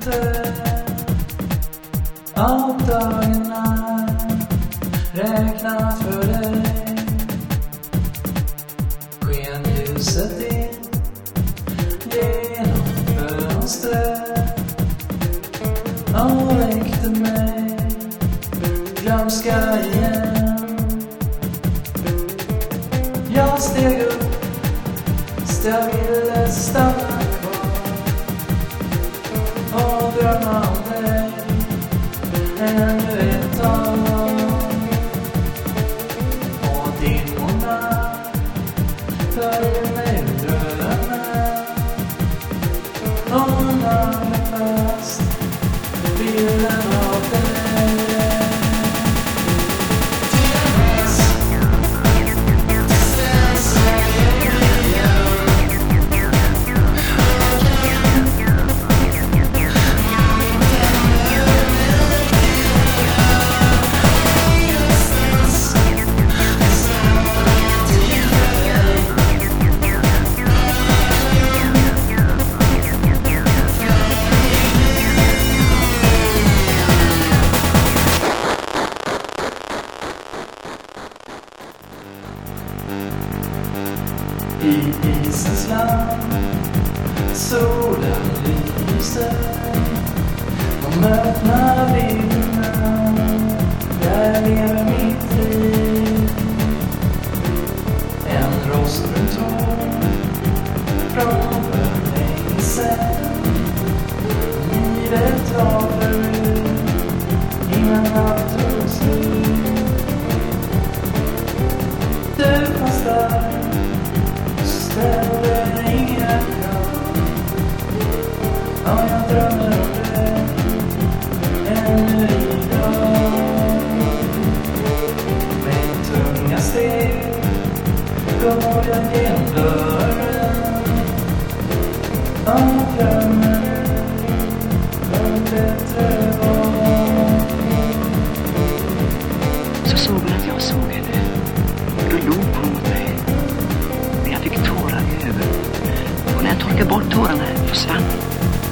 efter av dagarna räknat för dig. Skenljuset in genom fönstret och väckte mig glömska igen. Jag steg upp, jag ville stanna kvar och drömma om dig ännu ett tag. Och dimmorna följer mig ur drömmen och naglar fast bilden av dig. I isens land solen lyser och öppnar vindarna. Där lever mitt liv. En rostbrun tår från för länge sedan. Livet var förut innan allt tog slut. Du fanns där, ställer inga krav. Ja, jag drömmer om dig ännu idag. Med tunga steg går jag genom dörren och glömmer en bättre var. Så såg hon att jag såg henne. Då log hon mot mig. Men jag fick tårar i ögonen. Och när jag torkade bort tårarna försvann hon.